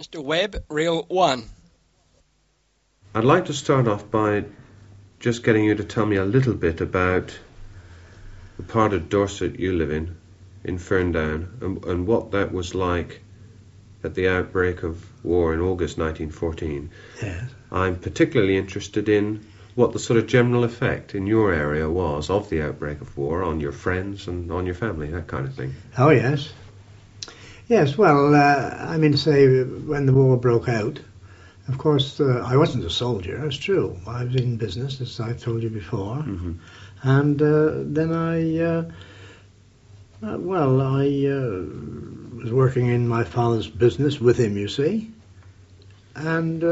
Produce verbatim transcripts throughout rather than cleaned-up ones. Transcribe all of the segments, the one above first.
Mister Webb, reel one. I'd like to start off by just getting you to tell me a little bit about the part of Dorset you live in, in Ferndown, and, and what that was like at the outbreak of war in August nineteen fourteen. Yes. I'm particularly interested in what the sort of general effect in your area was of the outbreak of war on your friends and on your family, that kind of thing. Oh, yes. Yes, well, uh, I mean to say, when the war broke out, of course, uh, I wasn't a soldier, it's true. I was in business, as I told you before. Mm-hmm. And uh, then I, uh, uh, well, I uh, was working in my father's business with him, you see. And, uh,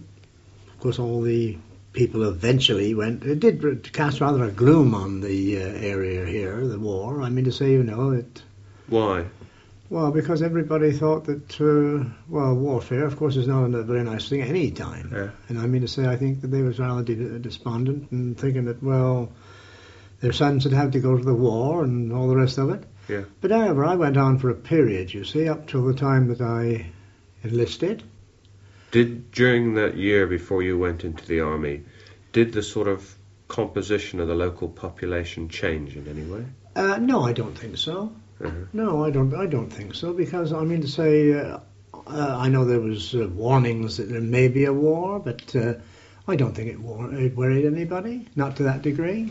of course, all the people eventually went, it did cast rather a gloom on the uh, area here, the war. I mean to say, you know, it... Why? Well, because everybody thought that, uh, well, warfare, of course, is not a very nice thing at any time. Yeah. And I mean to say, I think that they was rather de- despondent and thinking that, well, their sons would have to go to the war and all the rest of it. Yeah. But however, I went on for a period, you see, up till the time that I enlisted. Did, during that year before you went into the army, did the sort of composition of the local population change in any way? Uh, no, I don't think so. Uh-huh. No, I don't. I don't think so, because I mean to say, uh, uh, I know there was uh, warnings that there may be a war, but uh, I don't think it, war- it worried anybody, not to that degree.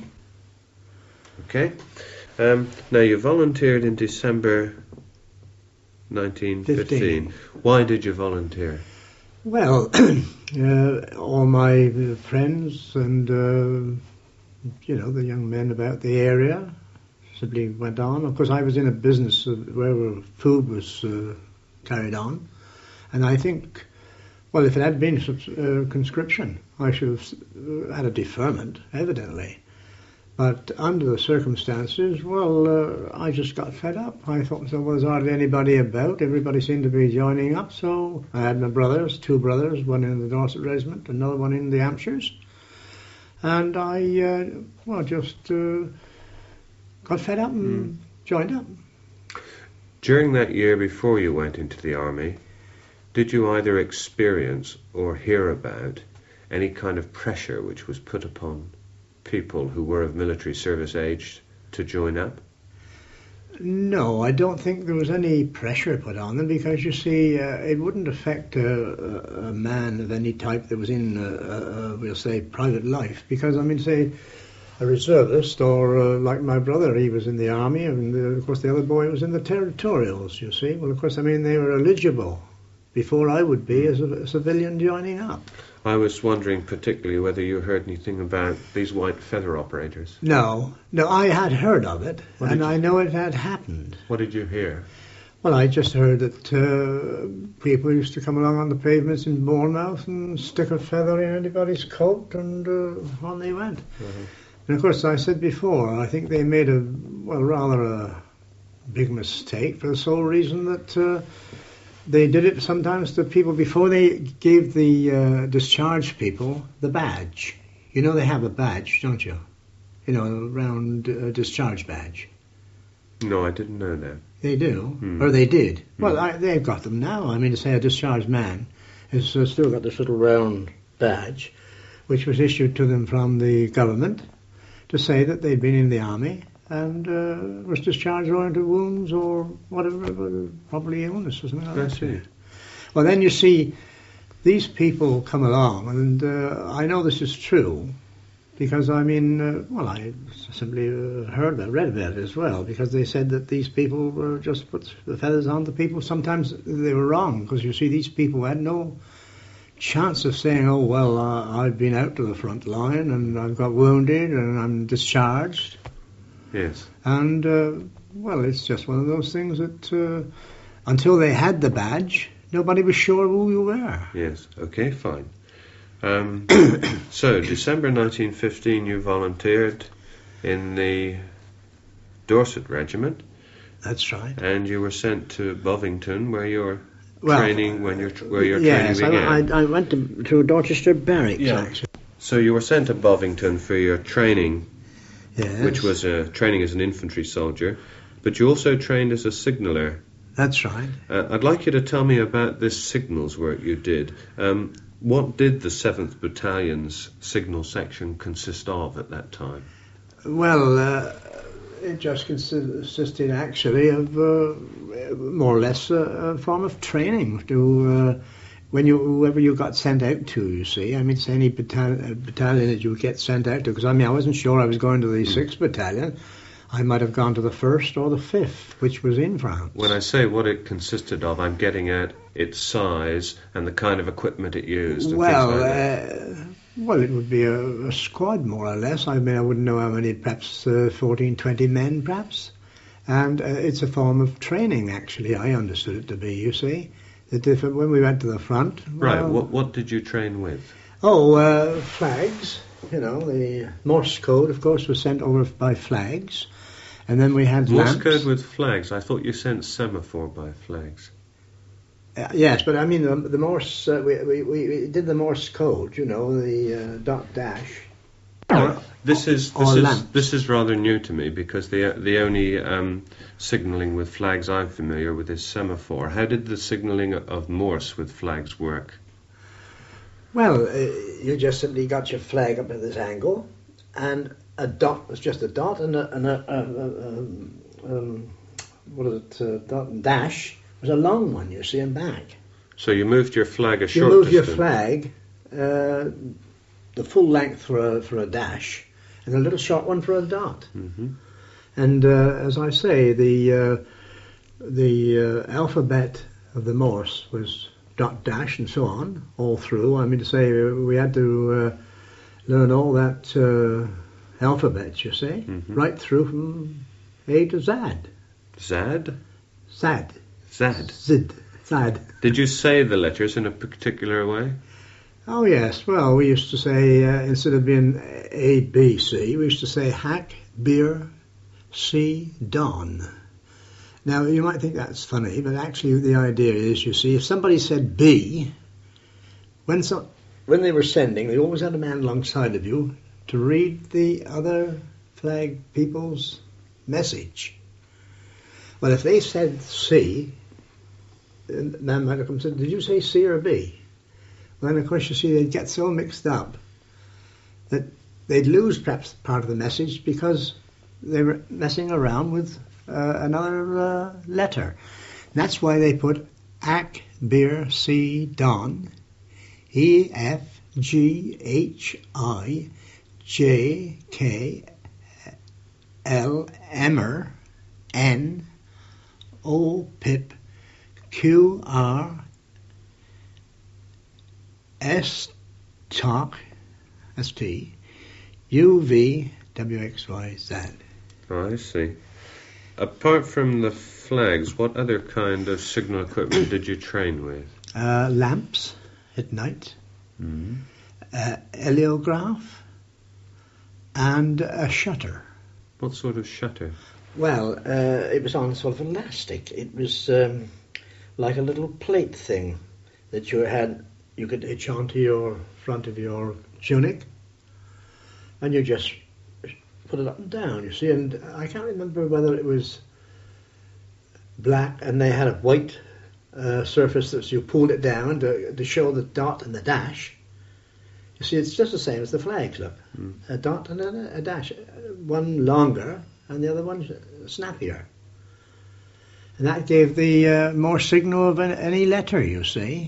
Okay. Um, now, you volunteered in December nineteen fifteen. Fifteen. Why did you volunteer? Well, uh, all my uh, friends and uh, you know the young men about the area simply went on. Of course, I was in a business uh, where food was uh, carried on, and I think, well, if it had been uh, conscription, I should have uh, had a deferment, evidently. But under the circumstances, well, uh, I just got fed up. I thought, so, well, there's hardly anybody about. Everybody seemed to be joining up, so I had my brothers, two brothers, one in the Dorset Regiment, another one in the Hampshires, and I, uh, well, just... Uh, got fed up and mm. joined up. During that year before you went into the army, did you either experience or hear about any kind of pressure which was put upon people who were of military service age to join up? No, I don't think there was any pressure put on them, because, you see, uh, it wouldn't affect a, a man of any type that was in, uh, uh, we'll say, private life, because, I mean, say, a reservist, or uh, like my brother, he was in the army, and uh, of course the other boy was in the territorials, you see. Well, of course, I mean, they were eligible before I would be as a, a civilian joining up. I was wondering particularly whether you heard anything about these white feather operators. No, no, I had heard of it, What and did you- I know it had happened. What did you hear? Well, I just heard that uh, people used to come along on the pavements in Bournemouth and stick a feather in anybody's coat, and uh, on they went. Uh-huh. And of course, I said before, I think they made a, well, rather a big mistake, for the sole reason that uh, they did it sometimes to people before they gave the uh, discharged people the badge. You know they have a badge, don't you? You know, round uh, discharge badge. No, I didn't know that. They do, Hmm. or they did. Hmm. Well, I, they've got them now. I mean, to say a discharged man has uh, still got this little round badge, which was issued to them from the government, to say that they'd been in the army and uh, was discharged owing to wounds or whatever, probably illness or something like I that. see. Well, then you see, these people come along, and uh, I know this is true, because I mean, uh, well, I simply uh, heard about, read about it as well, because they said that these people were just put the feathers on the people. Sometimes they were wrong, because you see, these people had no chance of saying, oh, well, uh, I've been out to the front line and I've got wounded and I'm discharged. Yes. And, uh, well, it's just one of those things that uh, until they had the badge, nobody was sure who you were. Yes. Okay, fine. Um, so, December nineteen fifteen, you volunteered in the Dorset Regiment. That's right. And you were sent to Bovington, where you're Well, training, when you're where your yes, training began. I, I, I went to, to Dorchester Barracks, Yeah. actually. So you were sent to Bovington for your training, Yes. which was uh, training as an infantry soldier, but you also trained as a signaller That's right. Uh, I'd like you to tell me about this signals work you did. Um, what did the seventh Battalion's signal section consist of at that time? Well, uh, it just consisted actually of uh, more or less a, a form of training to uh, when you whoever you got sent out to. You see, I mean, it's any battalion, battalion that you would get sent out to. Because I mean, I wasn't sure I was going to the mm. sixth Battalion. I might have gone to the first or the fifth, which was in France. When I say what it consisted of, I'm getting at its size and the kind of equipment it used. And well, things like that. Uh, well, it would be a, a squad, more or less. I mean, I wouldn't know how many, perhaps uh, fourteen, twenty men, perhaps. And uh, it's a form of training, actually. I understood it to be, you see. That if, when we went to the front... Right, well, what, what did you train with? Oh, uh, flags. You know, the Morse code, of course, was sent over by flags. And then we had Morse lamps. code with flags? I thought you sent semaphore by flags. Uh, yes, but I mean the, the Morse. Uh, we, we we did the Morse code. You know, the uh, dot dash. Uh, this is this or is lamps. this is rather new to me because the the only um, signalling with flags I'm familiar with is semaphore. How did the signalling of Morse with flags work? Well, uh, you just simply got your flag up at this angle, and a dot was just a dot, and a, and a, a, a, um, um, what is it? Uh, dot and dash was a long one, you see, and back. So you moved your flag a You short moved your distance. flag uh, the full length for a, for a dash, and a little short one for a dot. Mm-hmm. And uh, as I say, the uh, the uh, alphabet of the Morse was dot dash and so on all through. I mean to say, we had to uh, learn all that uh, alphabet, you see, mm-hmm. right through from A to Z. Zad? Zad. Zad. Zid. Zad. Did you say the letters in a particular way? Oh yes. Well, we used to say uh, instead of being A, B, C, we used to say hack, beer, C, Don. Now, you might think that's funny, but actually the idea is, you see, if somebody said B, when so, when they were sending, they always had a man alongside of you to read the other flag people's message. Well, if they said C, the man might have come and said, did you say C or B? Well, then, of course, you see, they'd get so mixed up that they'd lose perhaps part of the message because they were messing around with uh, another uh, letter. And that's why they put Ac, Beer, C, Don, E, F, G, H, I, J, K, L, Emmer, N, O, Pip, Q, R, S, Talk, S, T, U, V, W, X, Y, Z. Oh, I see. Apart from the flags, what other kind of signal equipment did you train with? Uh, lamps at night, Mm-hmm. uh, heliograph, and a shutter. What sort of shutter? Well, uh, it was on sort of elastic. It was um, like a little plate thing that you had. You could hitch onto your front of your tunic, and you just put it up and down. You see, and I can't remember whether it was black and they had a white uh, surface that you pulled it down to, to show the dot and the dash. You see, it's just the same as the flags. Look, Mm. a dot and a, a dash, one longer and the other one snappier. And that gave the uh, more signal of an, any letter, you see.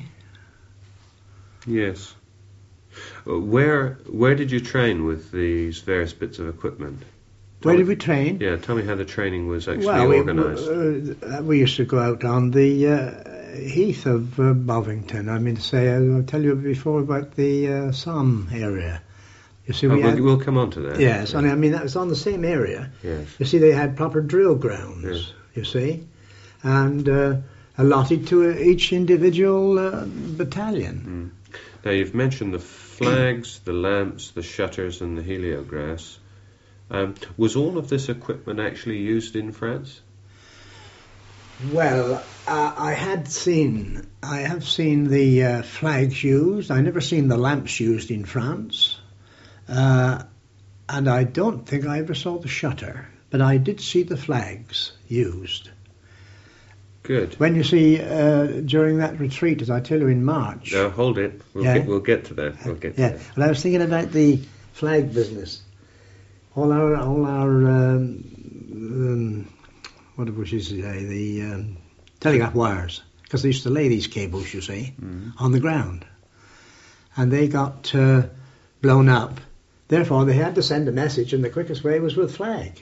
Yes. Uh, Where where did you train with these various bits of equipment? Where Tell did me- we train? Yeah, tell me how the training was actually Well, we, organised. uh, we used to go out on the uh, heath of uh, Bovington. I mean to say, I'll tell you before about the uh, Somme area. You see, Oh, we we'll, had, we'll come on to that. yes, and I mean that was on the same area. Yes. You see, they had proper drill grounds. Yes. You see, and uh, allotted to each individual uh, battalion. Mm. Now, you've mentioned the flags, the lamps, the shutters and the heliographs. Um, was all of this equipment actually used in France? Well, uh, I had seen, I have seen the uh, flags used. I never seen the lamps used in France, uh, and I don't think I ever saw the shutter. But I did see the flags used. Good. When you see, uh, during that retreat, as I tell you, in March... Now, hold it. We'll, Yeah. get, we'll get to that. We'll get to Yeah, that. well, I was thinking about the flag business. All our, all our, um, um, what would you say, the um, telegraph wires, because they used to lay these cables, you see, Mm. on the ground, and they got uh, blown up. Therefore, they had to send a message, and the quickest way was with flag.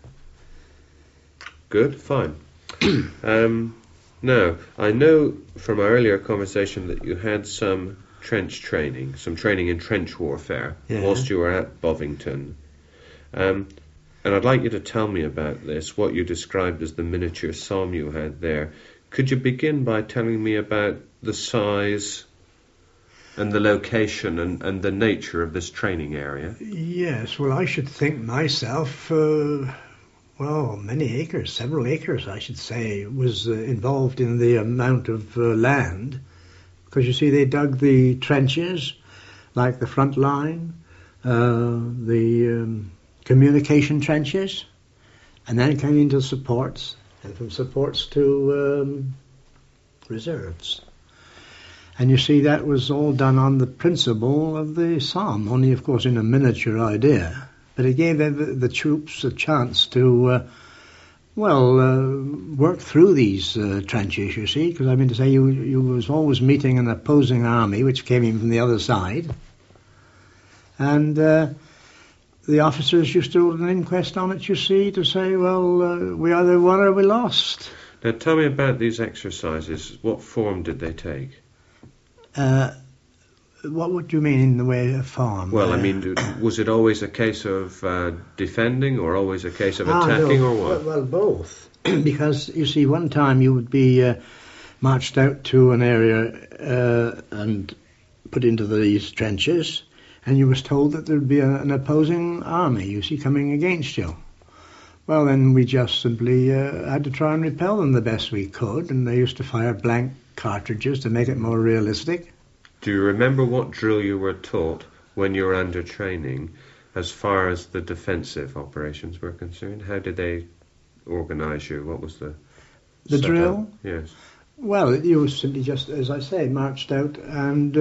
Good, fine. um, now, I know from our earlier conversation that you had some trench training, some training in trench warfare, Yeah. whilst you were at Bovington. Um, and I'd like you to tell me about this, what you described as the miniature Somme you had there. Could you begin by telling me about the size and the location and, and the nature of this training area? Yes, well, I should think myself, uh, well, many acres, several acres, I should say, was uh, involved in the amount of uh, land. Because you see, they dug the trenches, like the front line, uh, the um, communication trenches, and then came into supports, and from supports to um, reserves. And you see, that was all done on the principle of the Somme, only of course in a miniature idea. But it gave the, the troops a chance to, uh, well, uh, work through these uh, trenches, you see, because I mean to say, you, you was always meeting an opposing army which came in from the other side. And uh, the officers used to hold an inquest on it, you see, to say, well, uh, we either won or we lost. Now, tell me about these exercises. What form did they take? Uh, what would you mean in the way of farm? Well, I Uh, mean, do- was it always a case of uh, defending or always a case of Ah, attacking no. or what? Well, well, both. Because, you see, one time you would be uh, marched out to an area uh, and put into these trenches, and you was told that there would be a, an opposing army, you see, coming against you. Well, then we just simply uh, had to try and repel them the best we could, and they used to fire blank cartridges to make it more realistic. Do you remember what drill you were taught when you were under training as far as the defensive operations were concerned? How did they organise you? What was the The setup? drill? Yes. Well, you was simply just, as I say, marched out and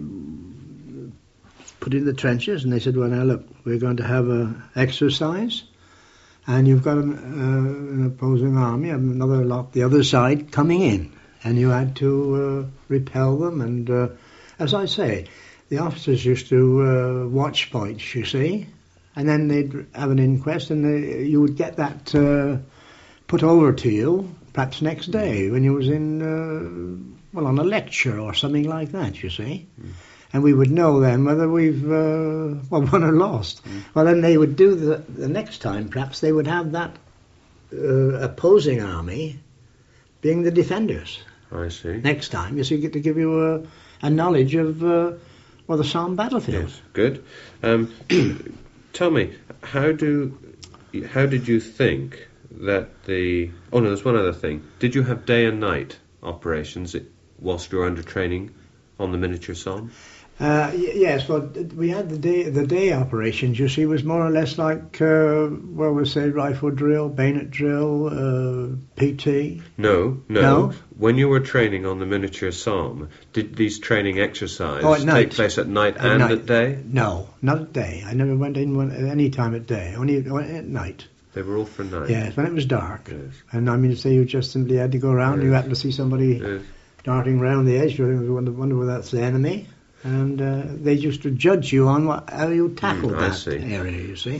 uh, put in the trenches, and they said, well, now look, we're going to have a exercise, and you've got an, uh, an opposing army, another lot the other side coming in, and you had to uh, repel them. And uh, as I say, the officers used to uh, watch points, you see, and then they'd have an inquest, and they, you would get that uh, put over to you perhaps next day when you was in, uh, well, on a lecture or something like that, you see. Mm. And we would know then whether we've, uh, well, won or lost. Mm. Well, then they would do the, the next time, perhaps they would have that uh, opposing army being the defenders. I see. Next time, you see, get to give you a, a knowledge of, uh, well, the Somme battlefield. Yes, good. Um, tell me, how do, how did you think that the... Oh no, there's one other thing. Did you have day and night operations whilst you were under training on the miniature Somme? Uh, y- yes, well, we had the day the day operations, you see, was more or less like, uh, well, we'll say rifle drill, bayonet drill, uh, P T. No, no, No? When you were training on the miniature Somme, did these training exercises Oh, at take night. place at night At and night. at day? No, not at day. I never went in one, at any time at day, only at night. They were all for night. Yes, when it was dark. Yes. And I mean to say, you just simply had to go around, you Yes. happened to see somebody Yes. darting round the edge, you wonder, wonder whether that's the enemy. And uh, they used to judge you on what, how you tackled Mm, I that see. area, you see.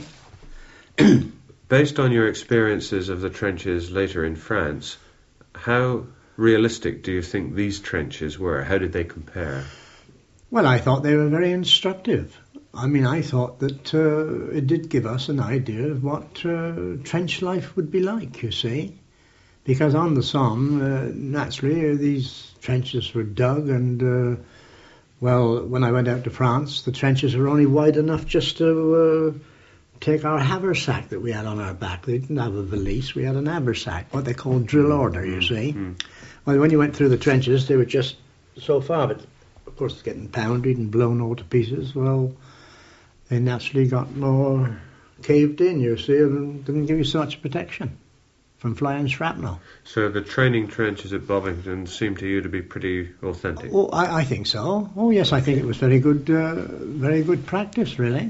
Based on your experiences of the trenches later in France, how realistic do you think these trenches were? How did they compare? Well, I thought they were very instructive. I mean, I thought that uh, it did give us an idea of what uh, trench life would be like, you see. Because on the Somme, uh, naturally, uh, these trenches were dug and, uh, well, when I went out to France, the trenches were only wide enough just to uh, take our haversack that we had on our back. They didn't have a valise, we had an haversack, what they call drill order, you see. Mm. Well, when you went through the trenches, they were just so far, but of course, getting pounded and blown all to pieces. Well, they naturally got more caved in, you see, and didn't give you so much protection from flying shrapnel. So the training trenches at Bovington seem to you to be pretty authentic? Oh, I, I think so. Oh, yes, I think it was very good, uh, very good practice, really.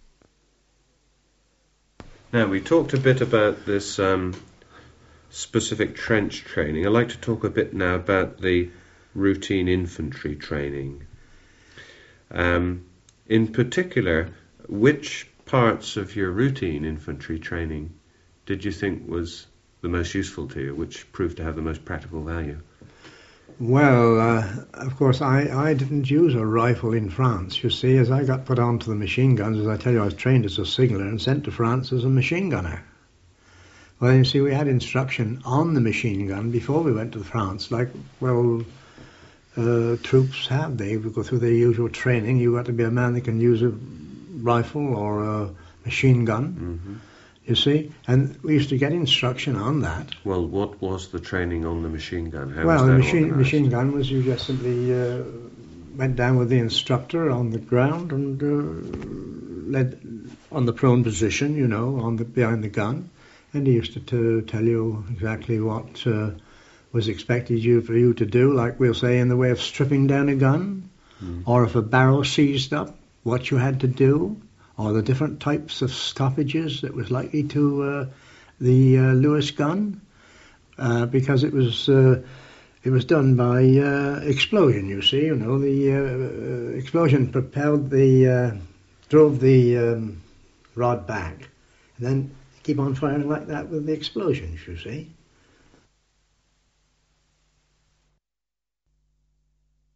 Now, we talked a bit about this um, specific trench training. I'd like to talk a bit now about the routine infantry training. Um, in particular, which parts of your routine infantry training did you think was the most useful to you, which proved to have the most practical value? Well, uh, of course, I, I didn't use a rifle in France, you see, as I got put onto the machine guns. As I tell you, I was trained as a signaller and sent to France as a machine gunner. Well, you see, we had instruction on the machine gun before we went to France, like, well, uh, troops have. They would go through their usual training. You've got to be a man that can use a rifle or a machine gun. Mm-hmm. You see, and we used to get instruction on that. Well, what was the training on the machine gun? How well, was the that machine organised? machine gun was you just simply uh, went down with the instructor on the ground and uh, led on the prone position, you know, on the behind the gun, and he used to t- tell you exactly what uh, was expected you for you to do, like we'll say in the way of stripping down a gun, mm. or if a barrel seized up, what you had to do, or the different types of stoppages that was likely to uh, the uh, Lewis gun, uh, because it was uh, it was done by uh, explosion. You see, you know, the uh, explosion propelled the uh, drove the um, rod back, and then keep on firing like that with the explosions. You see,